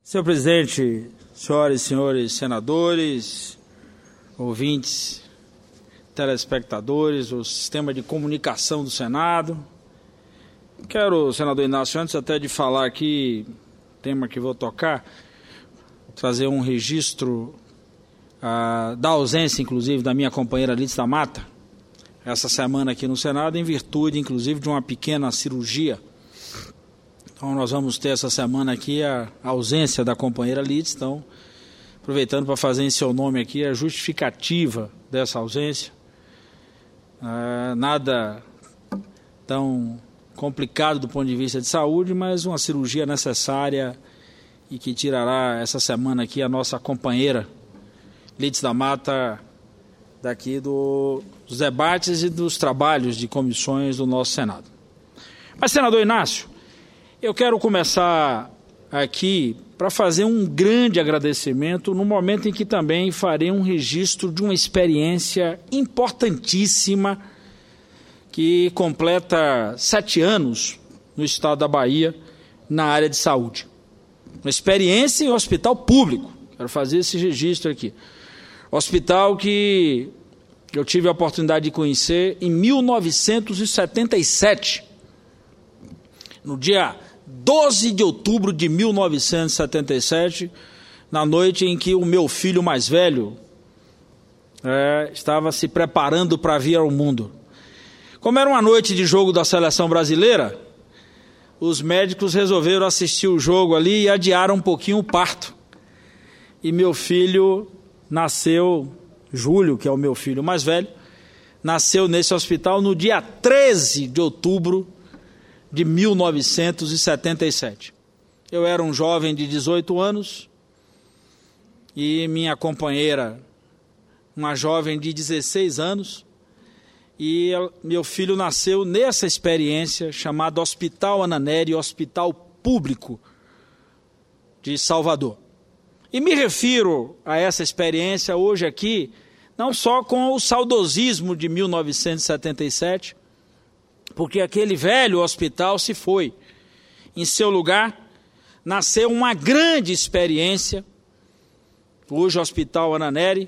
Senhor presidente, senhoras e senhores senadores, ouvintes, telespectadores, o sistema de comunicação do Senado. Quero, senador Inácio, antes até de falar aqui, tema que vou tocar, trazer um registro da ausência, inclusive, da minha companheira Lídice da Mata, essa semana aqui no Senado, em virtude, inclusive, de uma pequena cirurgia. Então, nós vamos ter essa semana aqui a ausência da companheira Lídice, então, aproveitando para fazer em seu nome aqui a justificativa dessa ausência. Nada tão complicado do ponto de vista de saúde, mas uma cirurgia necessária e que tirará essa semana aqui a nossa companheira Lídice da Mata daqui dos debates e dos trabalhos de comissões do nosso Senado. Mas, senador Inácio, eu quero começar aqui para fazer um grande agradecimento no momento em que também farei um registro de uma experiência importantíssima que completa 7 anos no estado da Bahia na área de saúde. Uma experiência em hospital público. Quero fazer esse registro aqui. Hospital que eu tive a oportunidade de conhecer em 1977. No dia 12 de outubro de 1977, na noite em que o meu filho mais velho estava se preparando para vir ao mundo. Como era uma noite de jogo da seleção brasileira, os médicos resolveram assistir o jogo ali e adiaram um pouquinho o parto. E meu filho nasceu, Júlio, que é o meu filho mais velho, nasceu nesse hospital no dia 13 de outubro de 1977. Eu era um jovem de 18 anos e minha companheira, uma jovem de 16 anos, e meu filho nasceu nessa experiência chamada Hospital Ana Nery, Hospital Público de Salvador. E me refiro a essa experiência hoje aqui, não só com o saudosismo de 1977, porque aquele velho hospital se foi. Em seu lugar, nasceu uma grande experiência, hoje o Hospital Ana Nery,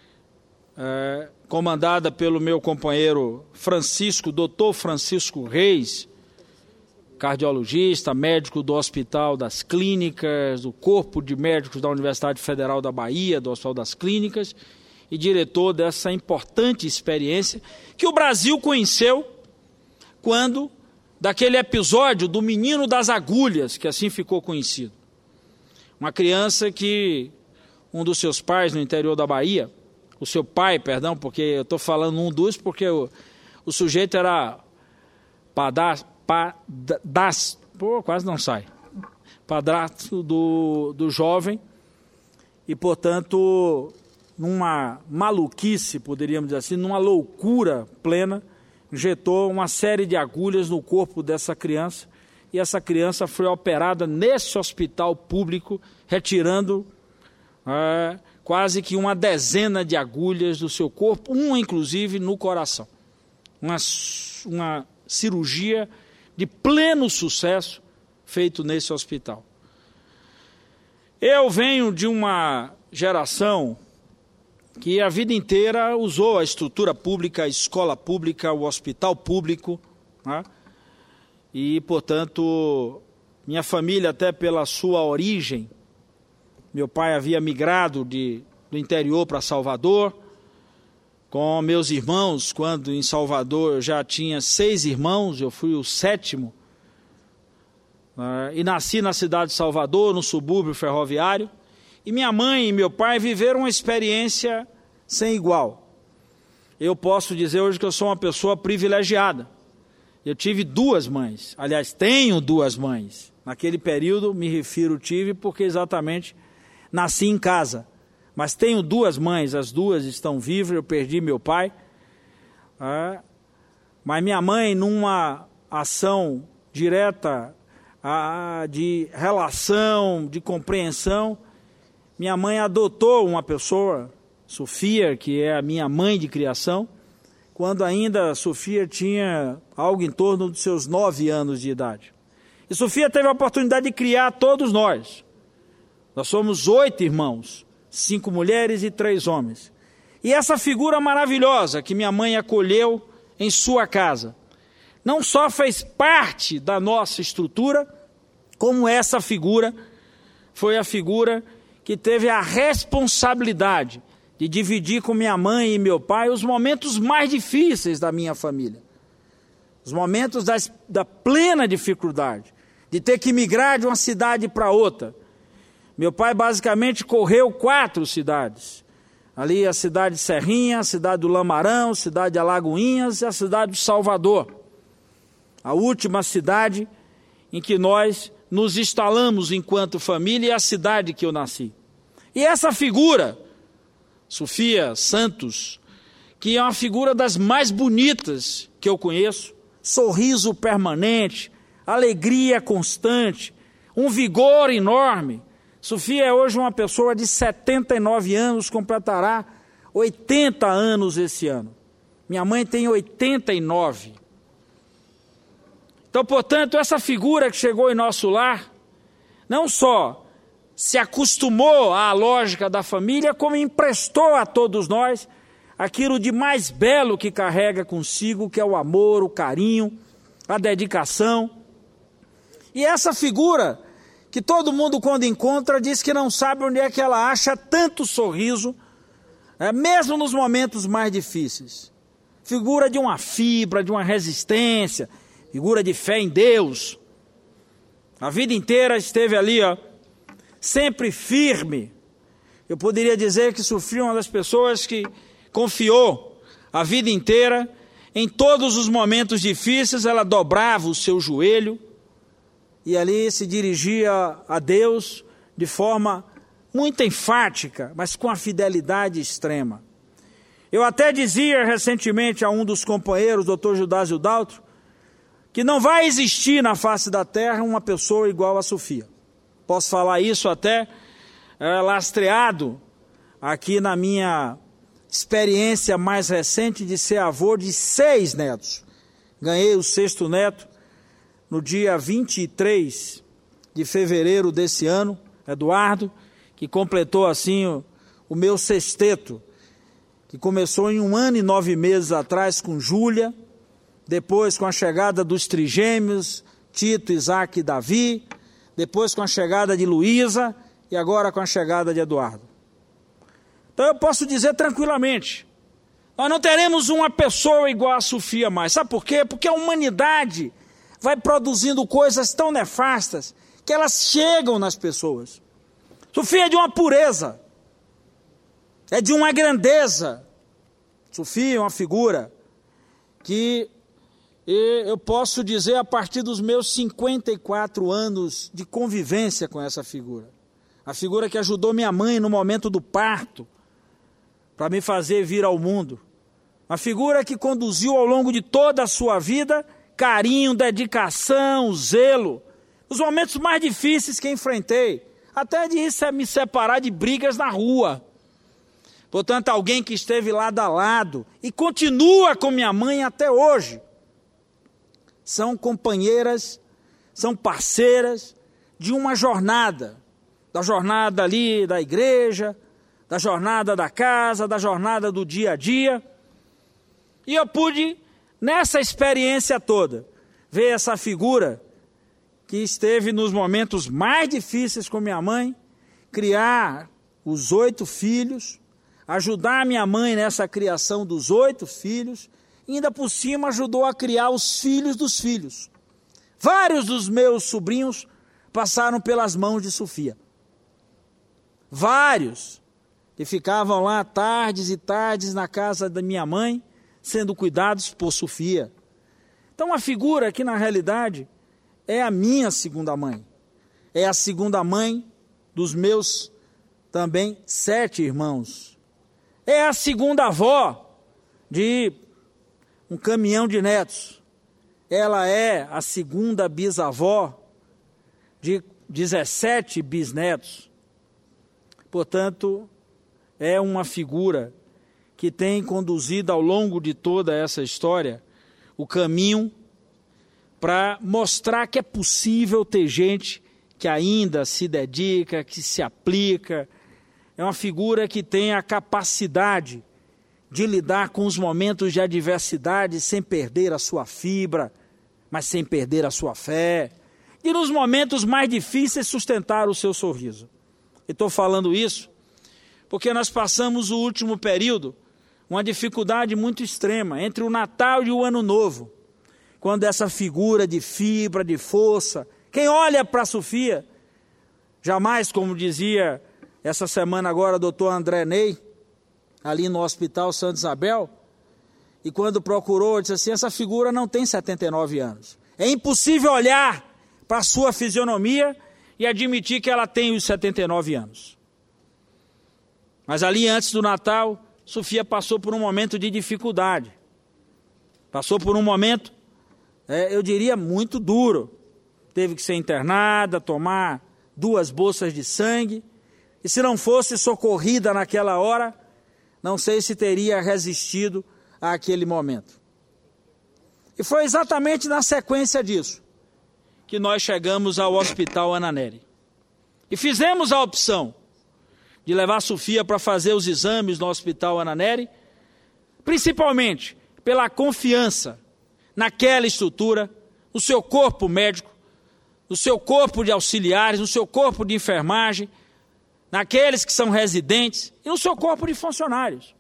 comandada pelo meu companheiro Francisco, doutor Francisco Reis, cardiologista, médico do Hospital das Clínicas, do Corpo de Médicos da Universidade Federal da Bahia, do Hospital das Clínicas, e diretor dessa importante experiência que o Brasil conheceu quando, daquele episódio do menino das agulhas, que assim ficou conhecido. Uma criança que um dos seus pais no interior da Bahia, o seu pai, perdão, porque eu estou falando um dos, porque o sujeito era quase não sai, padrasto do jovem, e, portanto, numa maluquice, poderíamos dizer assim, numa loucura plena, injetou uma série de agulhas no corpo dessa criança, e essa criança foi operada nesse hospital público, retirando quase que uma dezena de agulhas do seu corpo, uma inclusive no coração. Uma cirurgia de pleno sucesso feito nesse hospital. Eu venho de uma geração que a vida inteira usou a estrutura pública, a escola pública, o hospital público, né? E, portanto, minha família, até pela sua origem, meu pai havia migrado do interior para Salvador, com meus irmãos, quando em Salvador eu já tinha 6 irmãos, eu fui o 7º, e nasci na cidade de Salvador, no subúrbio ferroviário, e minha mãe e meu pai viveram uma experiência sem igual. Eu posso dizer hoje que eu sou uma pessoa privilegiada. Eu tive 2 mães, aliás, tenho 2 mães. Naquele período, me refiro tive porque exatamente nasci em casa. Mas tenho 2 mães, as 2 estão vivas, eu perdi meu pai. Mas minha mãe, numa ação direta de relação, de compreensão, minha mãe adotou uma pessoa, Sofia, que é a minha mãe de criação, quando ainda Sofia tinha algo em torno dos seus 9 anos de idade. E Sofia teve a oportunidade de criar todos nós. Nós somos 8 irmãos, 5 mulheres e 3 homens. E essa figura maravilhosa que minha mãe acolheu em sua casa, não só fez parte da nossa estrutura, como essa figura foi a figura que teve a responsabilidade de dividir com minha mãe e meu pai os momentos mais difíceis da minha família. Os momentos da plena dificuldade, de ter que migrar de uma cidade para outra. Meu pai basicamente correu 4 cidades. Ali a cidade de Serrinha, a cidade do Lamarão, a cidade de Alagoinhas e a cidade de Salvador. A última cidade em que nós nos instalamos enquanto família é a cidade que eu nasci. E essa figura, Sofia Santos, que é uma figura das mais bonitas que eu conheço, sorriso permanente, alegria constante, um vigor enorme. Sofia é hoje uma pessoa de 79 anos, completará 80 anos esse ano. Minha mãe tem 89. Então, portanto, essa figura que chegou em nosso lar, não só se acostumou à lógica da família, como emprestou a todos nós aquilo de mais belo que carrega consigo, que é o amor, o carinho, a dedicação. E essa figura, que todo mundo quando encontra diz que não sabe onde é que ela acha tanto sorriso, mesmo nos momentos mais difíceis. Figura de uma fibra, de uma resistência, figura de fé em Deus. A vida inteira esteve ali, sempre firme. Eu poderia dizer que Sofia é uma das pessoas que confiou a vida inteira. Em todos os momentos difíceis, ela dobrava o seu joelho e ali se dirigia a Deus de forma muito enfática, mas com a fidelidade extrema. Eu até dizia recentemente a um dos companheiros, Dr. Judásio Daltro, que não vai existir na face da terra uma pessoa igual a Sofia. Posso falar isso até lastreado aqui na minha experiência mais recente de ser avô de 6 netos. Ganhei o 6º neto no dia 23 de fevereiro desse ano, Eduardo, que completou assim o meu sexteto, que começou em 1 ano e 9 meses atrás com Júlia, depois com a chegada dos trigêmeos, Tito, Isaac e Davi, depois com a chegada de Luísa e agora com a chegada de Eduardo. Então eu posso dizer tranquilamente, nós não teremos uma pessoa igual a Sofia mais. Sabe por quê? Porque a humanidade vai produzindo coisas tão nefastas que elas chegam nas pessoas. Sofia é de uma pureza, é de uma grandeza. Sofia é uma figura que eu posso dizer a partir dos meus 54 anos de convivência com essa figura. A figura que ajudou minha mãe no momento do parto, para me fazer vir ao mundo. Uma figura que conduziu ao longo de toda a sua vida carinho, dedicação, zelo. Nos momentos mais difíceis que enfrentei, até de me separar de brigas na rua. Portanto, alguém que esteve lado a lado e continua com minha mãe até hoje. São companheiras, são parceiras de uma jornada. Da jornada ali da igreja, da jornada da casa, da jornada do dia a dia. E eu pude, nessa experiência toda, ver essa figura que esteve nos momentos mais difíceis com minha mãe, criar os 8 filhos, ajudar minha mãe nessa criação dos 8 filhos, e ainda por cima ajudou a criar os filhos dos filhos. Vários dos meus sobrinhos passaram pelas mãos de Sofia. Vários que ficavam lá tardes e tardes na casa da minha mãe, sendo cuidados por Sofia. Então a figura que na realidade é a minha segunda mãe. É a segunda mãe dos meus também 7 irmãos. É a segunda avó de um caminhão de netos. Ela é a segunda bisavó de 17 bisnetos. Portanto, é uma figura que tem conduzido ao longo de toda essa história o caminho para mostrar que é possível ter gente que ainda se dedica, que se aplica. É uma figura que tem a capacidade de lidar com os momentos de adversidade sem perder a sua fibra, mas sem perder a sua fé. E nos momentos mais difíceis sustentar o seu sorriso. E estou falando isso porque nós passamos o último período uma dificuldade muito extrema entre o Natal e o Ano Novo, quando essa figura de fibra, de força, quem olha para a Sofia, jamais, como dizia essa semana agora o doutor André Ney, ali no Hospital Santa Isabel, e quando procurou, disse assim, essa figura não tem 79 anos. É impossível olhar para a sua fisionomia e admitir que ela tem os 79 anos. Mas ali antes do Natal, Sofia passou por um momento de dificuldade. Passou por um momento, eu diria, muito duro. Teve que ser internada, tomar 2 bolsas de sangue. E se não fosse socorrida naquela hora, não sei se teria resistido àquele momento. E foi exatamente na sequência disso que nós chegamos ao Hospital Ana Nery. E fizemos a opção de levar a Sofia para fazer os exames no Hospital Ana Nery, principalmente pela confiança naquela estrutura, no seu corpo médico, no seu corpo de auxiliares, no seu corpo de enfermagem, naqueles que são residentes e no seu corpo de funcionários.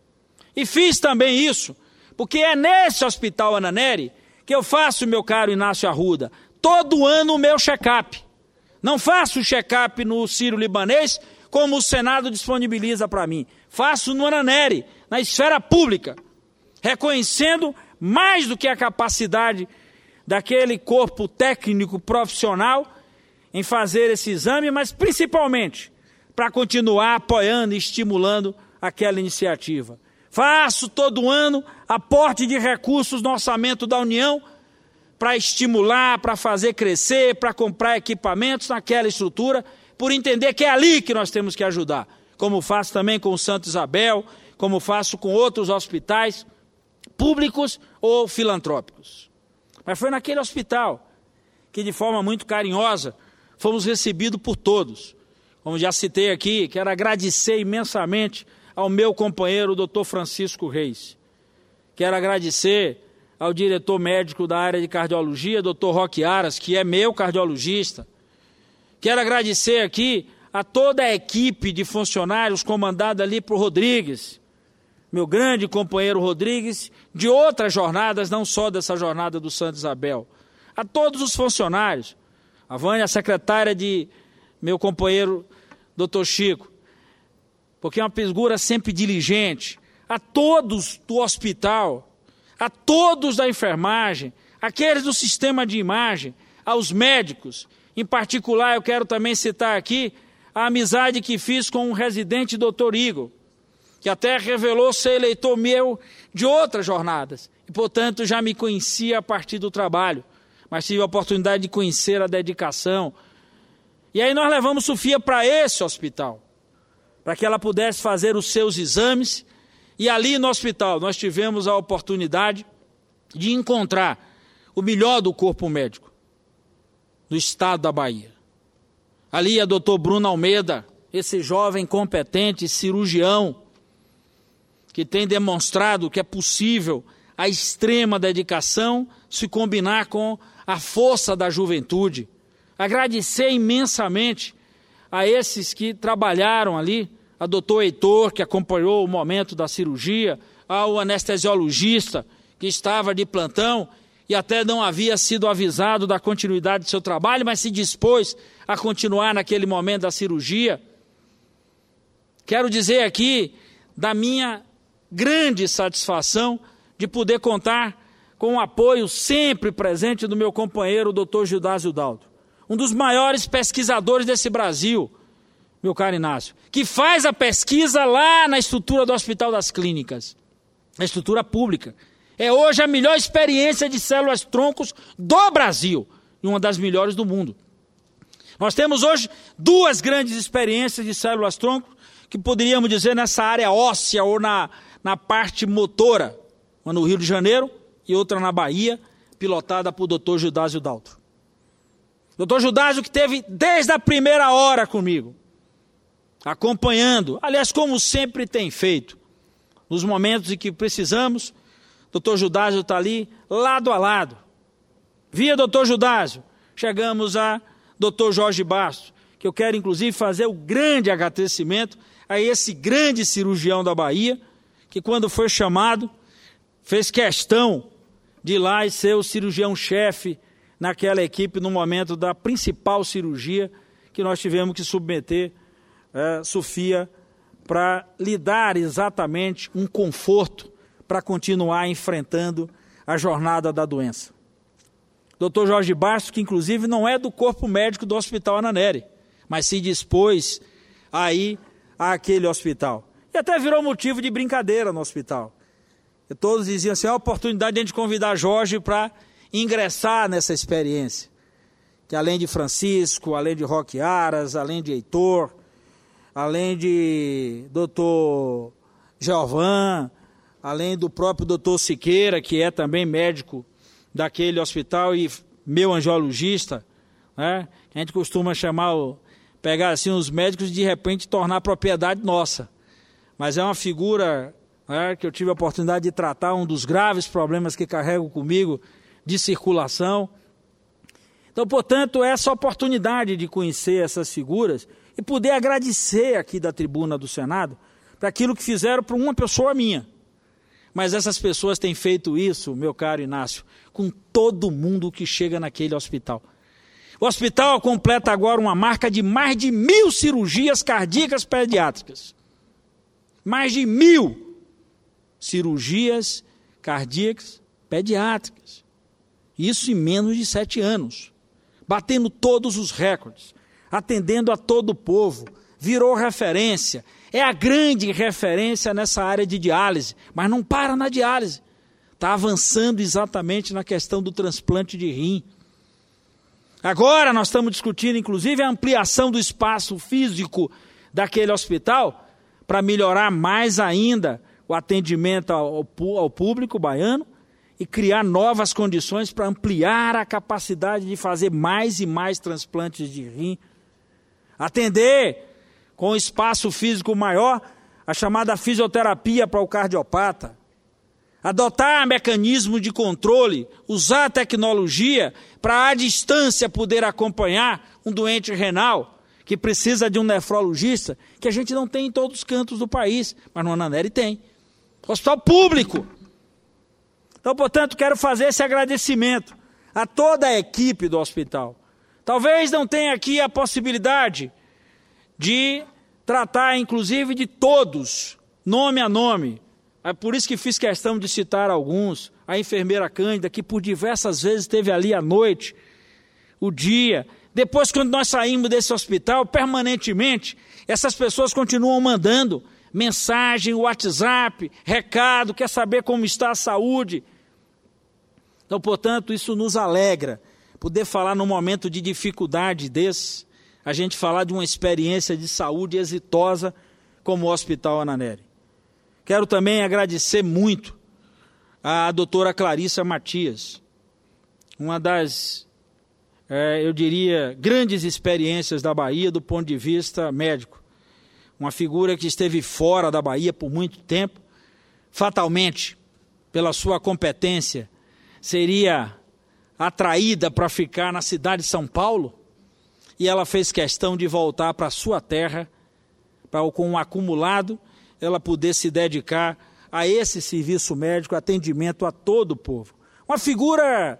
E fiz também isso, porque é nesse Hospital Ana Nery que eu faço, meu caro Inácio Arruda, todo ano o meu check-up. Não faço o check-up no Sírio-Libanês, como o Senado disponibiliza para mim. Faço no Ana Nery, na esfera pública, reconhecendo mais do que a capacidade daquele corpo técnico profissional em fazer esse exame, mas principalmente para continuar apoiando e estimulando aquela iniciativa. Faço todo ano aporte de recursos no orçamento da União para estimular, para fazer crescer, para comprar equipamentos naquela estrutura, por entender que é ali que nós temos que ajudar, como faço também com o Santa Isabel, como faço com outros hospitais públicos ou filantrópicos. Mas foi naquele hospital que, de forma muito carinhosa, fomos recebidos por todos. Como já citei aqui, quero agradecer imensamente ao meu companheiro, o Dr. Francisco Reis. Quero agradecer ao diretor médico da área de cardiologia, Dr. Roque Aras, que é meu cardiologista. Quero agradecer aqui a toda a equipe de funcionários comandada ali por Rodrigues, meu grande companheiro Rodrigues, de outras jornadas, não só dessa jornada do Santa Isabel. A todos os funcionários, a Vânia, a secretária de meu companheiro Dr. Chico, porque é uma figura sempre diligente, a todos do hospital, a todos da enfermagem, aqueles do sistema de imagem, aos médicos. Em particular, eu quero também citar aqui a amizade que fiz com um residente, Dr. Igor, que até revelou ser eleitor meu de outras jornadas, e, portanto, já me conhecia a partir do trabalho, mas tive a oportunidade de conhecer a dedicação. E aí nós levamos Sofia para esse hospital, para que ela pudesse fazer os seus exames, e ali no hospital nós tivemos a oportunidade de encontrar o melhor do corpo médico do estado da Bahia. Ali é o doutor Bruno Almeida, esse jovem competente cirurgião, que tem demonstrado que é possível a extrema dedicação se combinar com a força da juventude. Agradecer imensamente a esses que trabalharam ali, a doutor Heitor, que acompanhou o momento da cirurgia, ao anestesiologista, que estava de plantão e até não havia sido avisado da continuidade do seu trabalho, mas se dispôs a continuar naquele momento da cirurgia. Quero dizer aqui da minha grande satisfação de poder contar com o apoio sempre presente do meu companheiro, o doutor Gildásio Dalto, um dos maiores pesquisadores desse Brasil, meu caro Inácio, que faz a pesquisa lá na estrutura do Hospital das Clínicas, na estrutura pública. É hoje a melhor experiência de células-troncos do Brasil e uma das melhores do mundo. Nós temos hoje 2 grandes experiências de células-troncos que poderíamos dizer nessa área óssea ou na parte motora, uma no Rio de Janeiro e outra na Bahia, pilotada por Dr. Gildásio Dalto. Doutor Judásio, que esteve desde a primeira hora comigo, acompanhando, aliás, como sempre tem feito, nos momentos em que precisamos, doutor Judásio está ali, lado a lado. Via doutor Judásio, chegamos a doutor Jorge Bastos, que eu quero inclusive fazer o grande agradecimento a esse grande cirurgião da Bahia, que quando foi chamado, fez questão de ir lá e ser o cirurgião-chefe naquela equipe no momento da principal cirurgia que nós tivemos que submeter Sofia para lhe dar exatamente um conforto para continuar enfrentando a jornada da doença. Dr. Jorge Bastos, que inclusive não é do corpo médico do Hospital Ananeri, mas se dispôs a ir àquele hospital. E até virou motivo de brincadeira no hospital. E todos diziam assim, é a oportunidade de a gente convidar Jorge para ingressar nessa experiência. Que além de Francisco, além de Roque Aras, além de Heitor, além de doutor Geovan, além do próprio doutor Siqueira, que é também médico daquele hospital e meu angiologista, né? A gente costuma pegar assim os médicos e de repente tornar propriedade nossa. Mas é uma figura, né, que eu tive a oportunidade de tratar um dos graves problemas que carrego comigo de circulação. Então, portanto, essa oportunidade de conhecer essas figuras e poder agradecer aqui da tribuna do Senado para aquilo que fizeram para uma pessoa minha. Mas essas pessoas têm feito isso, meu caro Inácio, com todo mundo que chega naquele hospital. O hospital completa agora uma marca de mais de 1.000 cirurgias cardíacas pediátricas. Mais de 1.000 cirurgias cardíacas pediátricas. Isso em menos de 7 anos. Batendo todos os recordes, atendendo a todo o povo, virou referência, é a grande referência nessa área de diálise, mas não para na diálise, está avançando exatamente na questão do transplante de rim. Agora nós estamos discutindo inclusive a ampliação do espaço físico daquele hospital para melhorar mais ainda o atendimento ao público baiano, e criar novas condições para ampliar a capacidade de fazer mais e mais transplantes de rim. Atender com espaço físico maior a chamada fisioterapia para o cardiopata. Adotar mecanismo de controle, usar a tecnologia para à distância poder acompanhar um doente renal que precisa de um nefrologista, que a gente não tem em todos os cantos do país, mas no Ananeri tem. Hospital público. Então, portanto, quero fazer esse agradecimento a toda a equipe do hospital. Talvez não tenha aqui a possibilidade de tratar, inclusive, de todos, nome a nome. É por isso que fiz questão de citar alguns. A enfermeira Cândida, que por diversas vezes esteve ali à noite, o dia. Depois, quando nós saímos desse hospital, permanentemente, essas pessoas continuam mandando mensagem, WhatsApp, recado, quer saber como está a saúde. Então, portanto, isso nos alegra, poder falar num momento de dificuldade desse, a gente falar de uma experiência de saúde exitosa como o Hospital Ananeri. Quero também agradecer muito à doutora Clarissa Matias, uma das, eu diria, grandes experiências da Bahia do ponto de vista médico. Uma figura que esteve fora da Bahia por muito tempo, fatalmente, pela sua competência, seria atraída para ficar na cidade de São Paulo, e ela fez questão de voltar para a sua terra, para com um acumulado, ela poder se dedicar a esse serviço médico, atendimento a todo o povo. Uma figura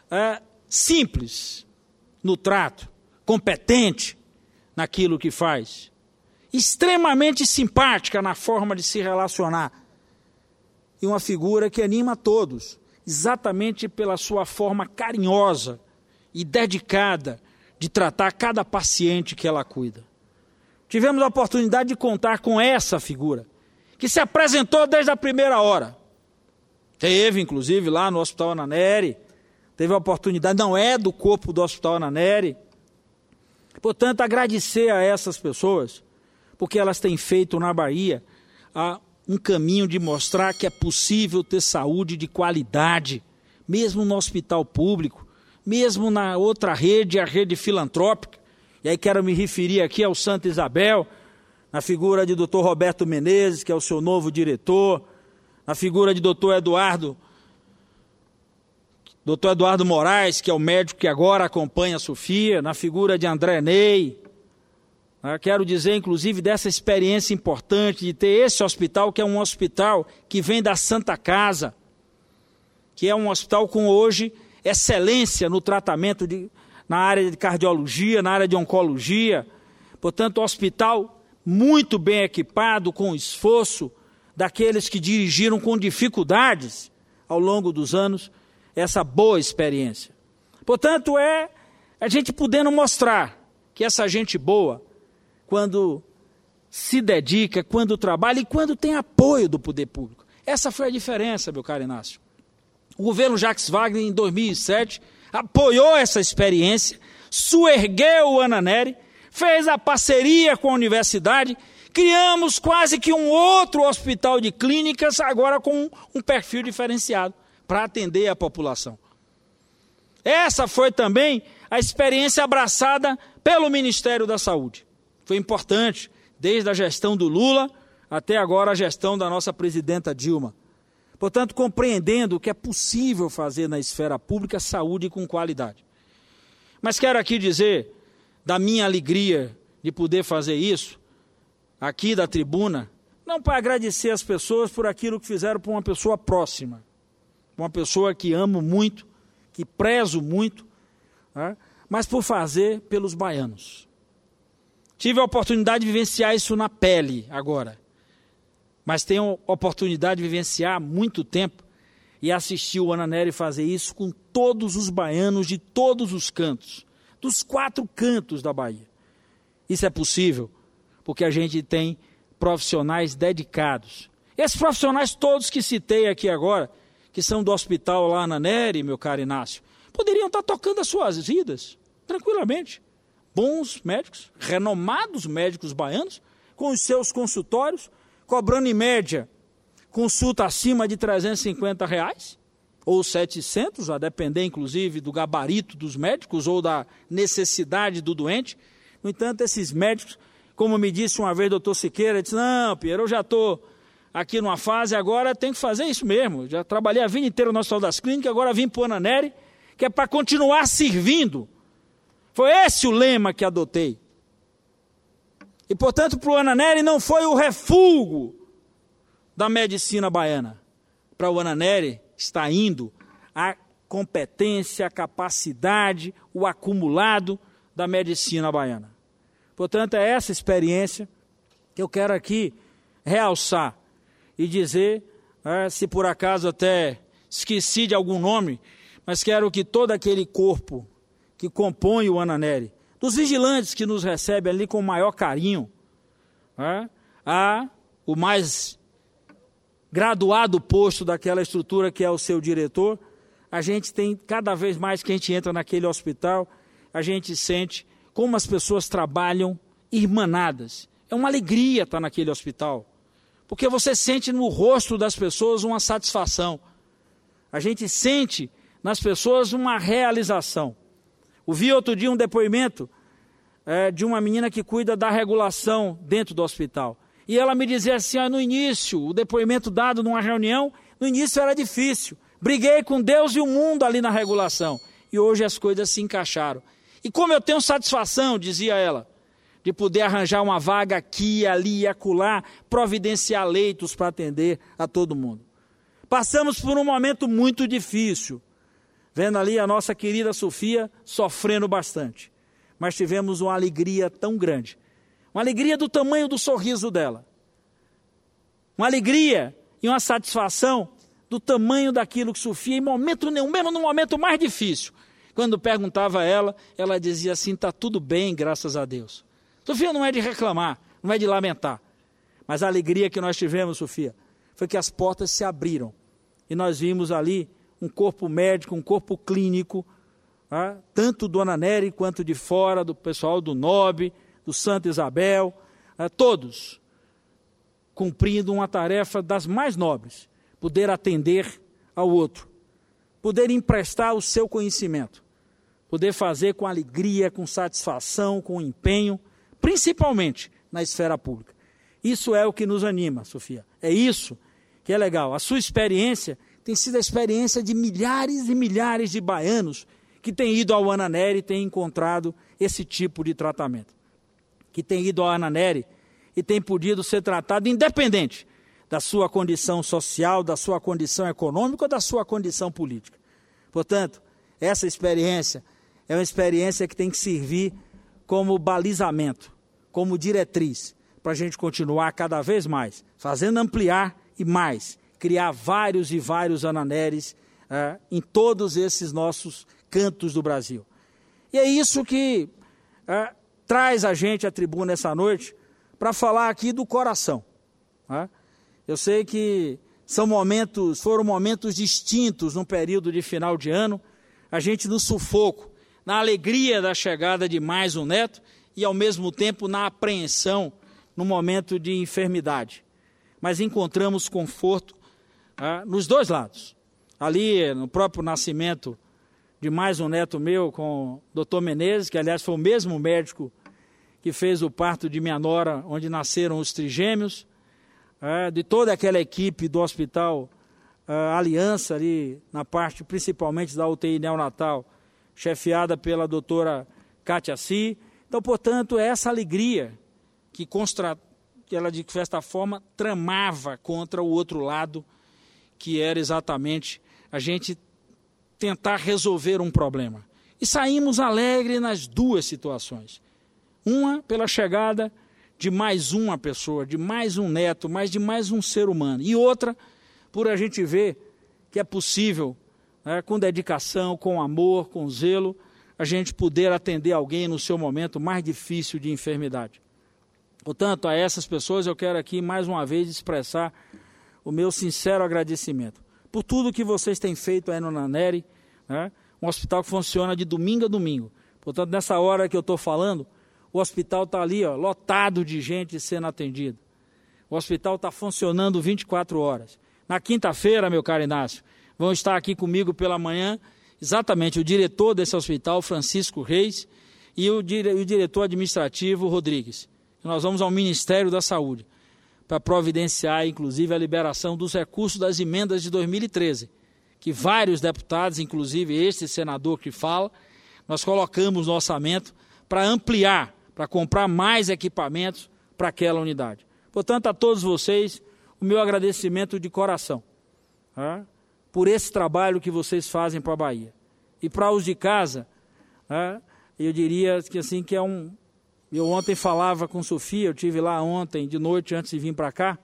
simples no trato, competente naquilo que faz, extremamente simpática na forma de se relacionar, e uma figura que anima a todos, exatamente pela sua forma carinhosa e dedicada de tratar cada paciente que ela cuida. Tivemos a oportunidade de contar com essa figura, que se apresentou desde a primeira hora. Teve, inclusive, lá no Hospital Ananeri, teve a oportunidade, não é do corpo do Hospital Ananeri. Portanto, agradecer a essas pessoas, porque elas têm feito na Bahia um caminho de mostrar que é possível ter saúde de qualidade, mesmo no hospital público, mesmo na outra rede, a rede filantrópica. E aí quero me referir aqui ao Santa Isabel, na figura de Dr. Roberto Menezes, que é o seu novo diretor, na figura de Dr. Eduardo Moraes, que é o médico que agora acompanha a Sofia, na figura de André Ney. Quero dizer, inclusive, dessa experiência importante de ter esse hospital, que é um hospital que vem da Santa Casa, que é um hospital com hoje excelência no tratamento na área de cardiologia, na área de oncologia. Portanto, um hospital muito bem equipado, com esforço daqueles que dirigiram com dificuldades ao longo dos anos essa boa experiência. Portanto, é a gente podendo mostrar que essa gente boa, quando se dedica, quando trabalha e quando tem apoio do poder público. Essa foi a diferença, meu caro Inácio. O governo Jacques Wagner, em 2007, apoiou essa experiência, suergueu o Ananeri, fez a parceria com a universidade, criamos quase que um outro hospital de clínicas, agora com um perfil diferenciado, para atender a população. Essa foi também a experiência abraçada pelo Ministério da Saúde. Foi importante, desde a gestão do Lula até agora a gestão da nossa presidenta Dilma. Portanto, compreendendo que é possível fazer na esfera pública saúde com qualidade. Mas quero aqui dizer da minha alegria de poder fazer isso, aqui da tribuna, não para agradecer as pessoas por aquilo que fizeram por uma pessoa próxima, uma pessoa que amo muito, que prezo muito, mas por fazer pelos baianos. Tive a oportunidade de vivenciar isso na pele agora, mas tenho a oportunidade de vivenciar há muito tempo e assistir o Ananeri fazer isso com todos os baianos de todos os cantos, dos 4 cantos da Bahia. Isso é possível porque a gente tem profissionais dedicados. Esses profissionais todos que citei aqui agora, que são do hospital lá Ananeri, meu caro Inácio, poderiam estar tocando as suas vidas tranquilamente. Bons médicos, renomados médicos baianos, com os seus consultórios, cobrando em média consulta acima de R$350, ou 700, a depender inclusive do gabarito dos médicos ou da necessidade do doente. No entanto, esses médicos, como me disse uma vez o doutor Siqueira, disse, não, Pierre, eu já estou aqui numa fase, agora tenho que fazer isso mesmo. Já trabalhei a vida inteira no Hospital das Clínicas, agora vim para o Ananeri, que é para continuar servindo. Foi esse o lema que adotei. E, portanto, para o Ananeri não foi o refúgio da medicina baiana. Para o Ananeri está indo a competência, a capacidade, o acumulado da medicina baiana. Portanto, é essa experiência que eu quero aqui realçar e dizer, se por acaso até esqueci de algum nome, mas quero que todo aquele corpo que compõe o Ananeri, dos vigilantes que nos recebem ali com o maior carinho, a o mais graduado posto daquela estrutura que é o seu diretor, a gente tem, cada vez mais que a gente entra naquele hospital, a gente sente como as pessoas trabalham irmanadas. É uma alegria estar naquele hospital, porque você sente no rosto das pessoas uma satisfação. A gente sente nas pessoas uma realização. Ouvi outro dia um depoimento de uma menina que cuida da regulação dentro do hospital. E ela me dizia assim, no início, o depoimento dado numa reunião, no início era difícil. Briguei com Deus e o mundo ali na regulação. E hoje as coisas se encaixaram. E como eu tenho satisfação, dizia ela, de poder arranjar uma vaga aqui, ali e acolá, providenciar leitos para atender a todo mundo. Passamos por um momento muito difícil, vendo ali a nossa querida Sofia sofrendo bastante. Mas tivemos uma alegria tão grande. Uma alegria do tamanho do sorriso dela. Uma alegria e uma satisfação do tamanho daquilo que Sofia, em momento nenhum, mesmo no momento mais difícil, quando perguntava a ela, ela dizia assim, está tudo bem, graças a Deus. Sofia, não é de reclamar, não é de lamentar. Mas a alegria que nós tivemos, Sofia, foi que as portas se abriram. E nós vimos ali um corpo médico, um corpo clínico, tanto do Ananeri quanto de fora, do pessoal do NOB, do Santa Isabel, todos cumprindo uma tarefa das mais nobres, poder atender ao outro, poder emprestar o seu conhecimento. poder fazer com alegria, com satisfação, com empenho, principalmente na esfera pública. Isso é o que nos anima, Sofia. É isso que é legal. A sua experiência tem sido a experiência de milhares e milhares de baianos que têm ido ao Ananeri e têm encontrado esse tipo de tratamento. Que têm ido ao Ananeri e têm podido ser tratado independente da sua condição social, da sua condição econômica ou da sua condição política. Portanto, essa experiência é uma experiência que tem que servir como balizamento, como diretriz, para a gente continuar cada vez mais, fazendo ampliar e mais, criar vários e vários Ananeris em todos esses nossos cantos do Brasil. E é isso que traz a gente à tribuna essa noite para falar aqui do coração. Eu sei que foram momentos distintos no período de final de ano, a gente no sufoco, na alegria da chegada de mais um neto e ao mesmo tempo na apreensão no momento de enfermidade. Mas encontramos conforto nos dois lados. Ali, no próprio nascimento de mais um neto meu com o Dr. Menezes, que aliás foi o mesmo médico que fez o parto de minha nora, onde nasceram os trigêmeos, de toda aquela equipe do Hospital Aliança, ali na parte principalmente da UTI neonatal, chefiada pela doutora Kátia Si. Então, portanto, é essa alegria que ela, de certa forma, tramava contra o outro lado, que era exatamente a gente tentar resolver um problema. E saímos alegres nas duas situações. Uma, pela chegada de mais uma pessoa, de mais um neto, mas de mais um ser humano. E outra, por a gente ver que é possível, com dedicação, com amor, com zelo, a gente poder atender alguém no seu momento mais difícil de enfermidade. Portanto, a essas pessoas eu quero aqui mais uma vez expressar o meu sincero agradecimento por tudo que vocês têm feito aí no Ananeri, um hospital que funciona de domingo a domingo. Portanto, nessa hora que eu estou falando, o hospital está ali, lotado de gente sendo atendida. O hospital está funcionando 24 horas. Na quinta-feira, meu caro Inácio, vão estar aqui comigo pela manhã, exatamente o diretor desse hospital, Francisco Reis, e o diretor administrativo, Rodrigues. Nós vamos ao Ministério da Saúde para providenciar, inclusive, a liberação dos recursos das emendas de 2013, que vários deputados, inclusive este senador que fala, nós colocamos no orçamento para ampliar, para comprar mais equipamentos para aquela unidade. Portanto, a todos vocês, o meu agradecimento de coração, por esse trabalho que vocês fazem para a Bahia. E para os de casa, eu diria que assim que é um... Eu ontem falava com Sofia, eu estive lá ontem de noite antes de vir para cá,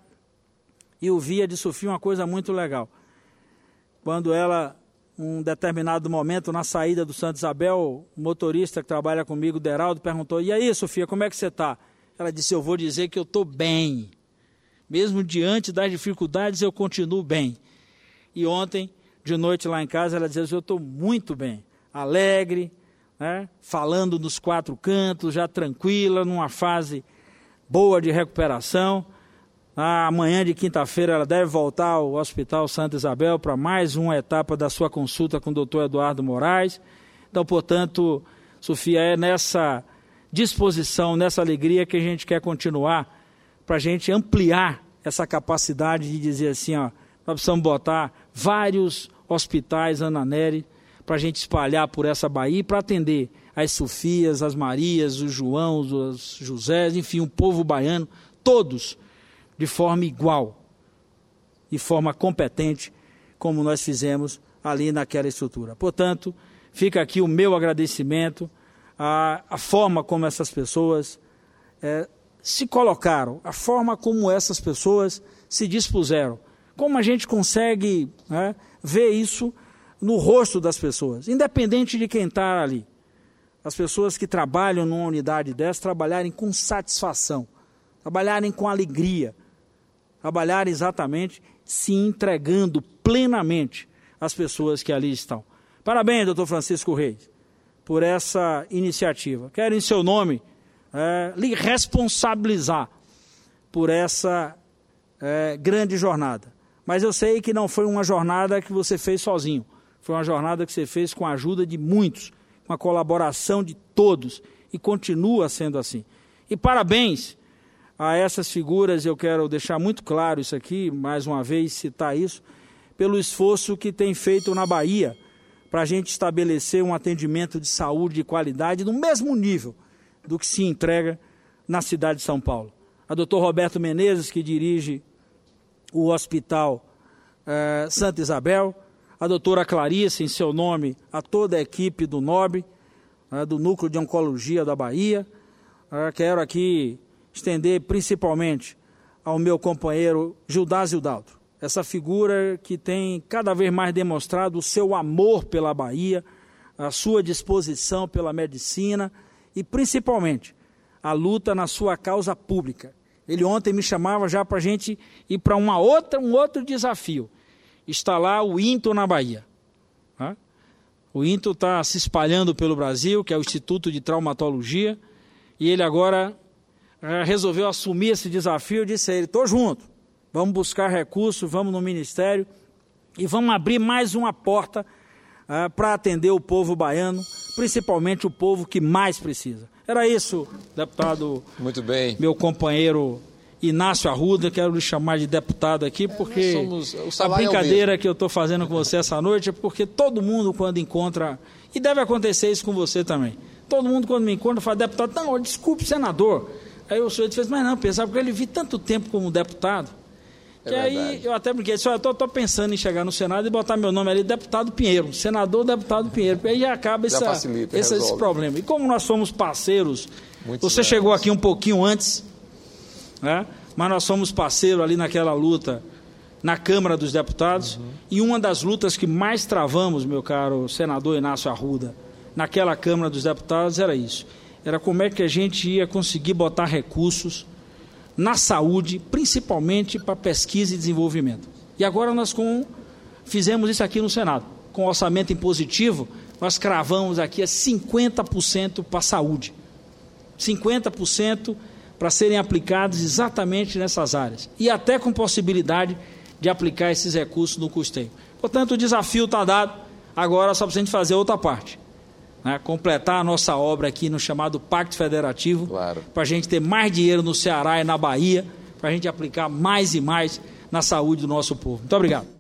e ouvia de Sofia uma coisa muito legal. Quando ela, um determinado momento, na saída do Santa Isabel, o motorista que trabalha comigo, Deraldo, perguntou: e aí, Sofia, como é que você está? Ela disse: eu vou dizer que eu estou bem. Mesmo diante das dificuldades, eu continuo bem. E ontem, de noite lá em casa, ela dizia: eu estou muito bem, alegre, falando nos quatro cantos, já tranquila, numa fase boa de recuperação. Amanhã de quinta-feira ela deve voltar ao Hospital Santa Isabel para mais uma etapa da sua consulta com o Dr. Eduardo Moraes. Então, portanto, Sofia, é nessa disposição, nessa alegria que a gente quer continuar, para a gente ampliar essa capacidade de dizer assim, nós precisamos botar vários hospitais Ananeri para a gente espalhar por essa Bahia, para atender as Sofias, as Marias, os Joãos, os Josés, enfim, o povo baiano, todos de forma igual, de forma competente, como nós fizemos ali naquela estrutura. Portanto, fica aqui o meu agradecimento, a forma como essas pessoas se colocaram, a forma como essas pessoas se dispuseram, como a gente consegue ver isso no rosto das pessoas, independente de quem está ali. As pessoas que trabalham numa unidade dessa, trabalharem com satisfação, trabalharem com alegria, trabalharem exatamente se entregando plenamente às pessoas que ali estão. Parabéns, doutor Francisco Reis, por essa iniciativa. Quero, em seu nome, lhe responsabilizar por essa grande jornada. Mas eu sei que não foi uma jornada que você fez sozinho. Foi uma jornada que você fez com a ajuda de muitos uma colaboração de todos, e continua sendo assim. E parabéns a essas figuras, eu quero deixar muito claro isso aqui, mais uma vez citar isso, pelo esforço que tem feito na Bahia, para a gente estabelecer um atendimento de saúde de qualidade no mesmo nível do que se entrega na cidade de São Paulo. A doutor Roberto Menezes, que dirige o Hospital Santa Isabel, a doutora Clarice, em seu nome, a toda a equipe do NOB, do Núcleo de Oncologia da Bahia. Quero aqui estender principalmente ao meu companheiro Gildásio Daltro, essa figura que tem cada vez mais demonstrado o seu amor pela Bahia, a sua disposição pela medicina e principalmente a luta na sua causa pública. Ele ontem me chamava já para a gente ir para um outro desafio, instalar o INTO na Bahia. O INTO está se espalhando pelo Brasil, que é o Instituto de Traumatologia, e ele agora resolveu assumir esse desafio. Eu disse a ele: estou junto, vamos buscar recursos, vamos no Ministério e vamos abrir mais uma porta para atender o povo baiano, principalmente o povo que mais precisa. Era isso, deputado. Muito bem. Meu companheiro Inácio Arruda, quero lhe chamar de deputado aqui, porque a brincadeira que eu estou fazendo com você essa noite é porque todo mundo, quando encontra, e deve acontecer isso com você também, todo mundo quando me encontra fala: deputado, não, desculpe, senador. Aí o senhor fez: mas não, pensava porque ele vi tanto tempo como deputado, que aí eu até brinquei, eu estou pensando em chegar no Senado e botar meu nome ali, deputado Pinheiro, senador deputado Pinheiro, aí já acaba esse problema. E como nós somos parceiros, você chegou aqui um pouquinho antes, mas nós somos parceiros ali naquela luta na Câmara dos Deputados, e uma das lutas que mais travamos, meu caro senador Inácio Arruda, naquela Câmara dos Deputados era isso, era como é que a gente ia conseguir botar recursos na saúde, principalmente para pesquisa e desenvolvimento. E agora nós fizemos isso aqui no Senado, com orçamento impositivo, nós cravamos aqui 50% para a saúde, 50% para serem aplicados exatamente nessas áreas, e até com possibilidade de aplicar esses recursos no custeio. Portanto, o desafio está dado, agora só precisa fazer outra parte, completar a nossa obra aqui no chamado Pacto Federativo, para a gente ter mais dinheiro no Ceará e na Bahia, para a gente aplicar mais e mais na saúde do nosso povo. Muito obrigado.